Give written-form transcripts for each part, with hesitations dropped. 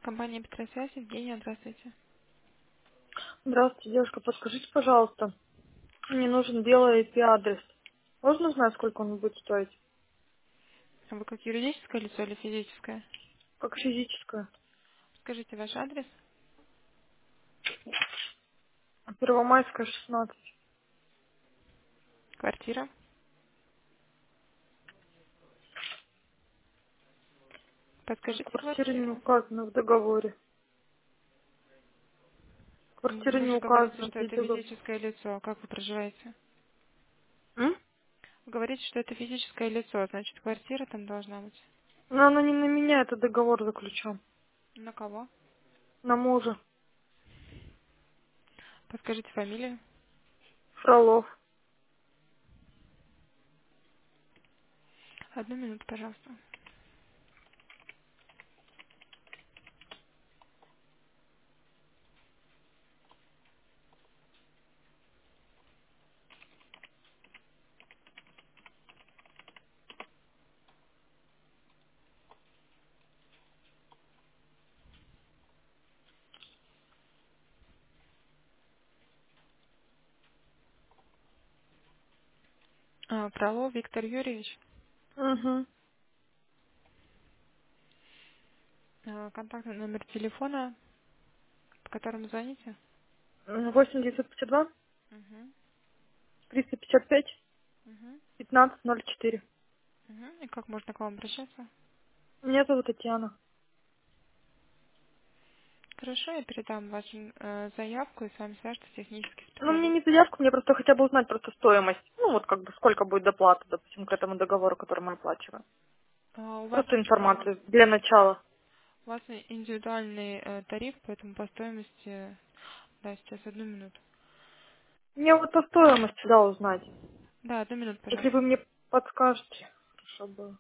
Компания Петросвязь, Евгения, здравствуйте. Здравствуйте, девушка, подскажите, пожалуйста, мне нужен белый IP-адрес. Можно узнать, сколько он будет стоить? А вы как юридическое лицо или физическое? Как физическое. Скажите ваш адрес, Первомайская, 16. квартира. Подскажите Квартира не квартиру. указана в договоре. Квартира Вы не же говорите, указана что в это договоре. физическое лицо. Как вы проживаете? М? Вы говорите, что это физическое лицо, значит квартира там должна быть. Но она не на меня, это договор заключен. На кого? На мужа. Подскажите фамилию. Фролов. Одну минуту, пожалуйста. Фролов Виктор Юрьевич. Угу. Контактный номер телефона, по которому звоните. 8 952 Угу. 355 Угу. 1504. Угу. И как можно к вам обращаться? Меня зовут Татьяна. Хорошо, я передам вашу заявку и с вами свяжется технический Ну, мне специалист. не заявку, мне просто хотя бы узнать просто стоимость. Ну, вот как бы сколько будет доплата, допустим, к этому договору, который мы оплачиваем. У вас Просто информацию для начала. у вас индивидуальный тариф, поэтому по стоимости, да, сейчас одну минуту. Мне вот по стоимости, да, узнать. Да, одну минуту, Если пожалуйста. вы мне подскажете. Хорошо было.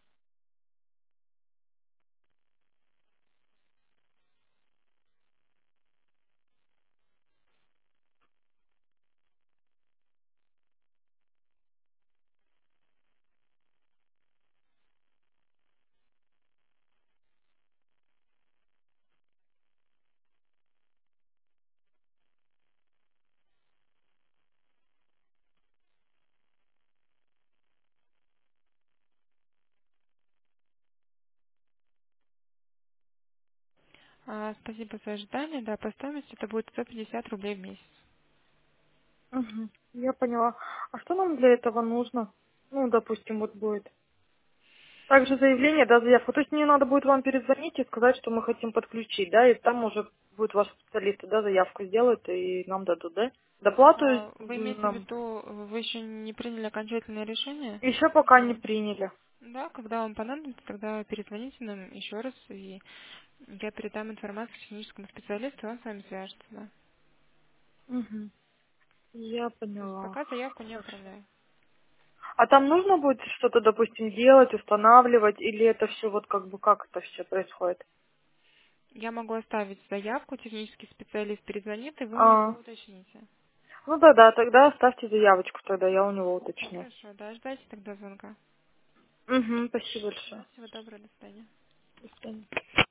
Спасибо за ожидание. Да, по стоимости это будет 150 рублей в месяц. Угу. Я поняла. А что нам для этого нужно? Ну, допустим, вот будет. Также заявление, да, заявку. То есть мне надо будет вам перезвонить и сказать, что мы хотим подключить, да, и там уже будет ваш специалист, да, заявку сделает и нам дадут, да? Доплату Вы имеете в нам виду, вы еще не приняли окончательное решение? еще пока не приняли. Да, когда вам понадобится, тогда перезвоните нам еще раз, и я передам информацию техническому специалисту, и он с вами свяжется, да. Угу. Я То есть поняла. пока заявку не Хорошо. отправляю. А там нужно будет что-то, допустим, делать, устанавливать, или это все вот как бы как это все происходит? Я могу оставить заявку, технический специалист перезвонит, и вы у него А, уточните. ну да, тогда оставьте заявочку, тогда я у него уточню. Хорошо, да, ждайте тогда звонка. Угу, спасибо Да, большое. всего доброго, до свидания. До свидания.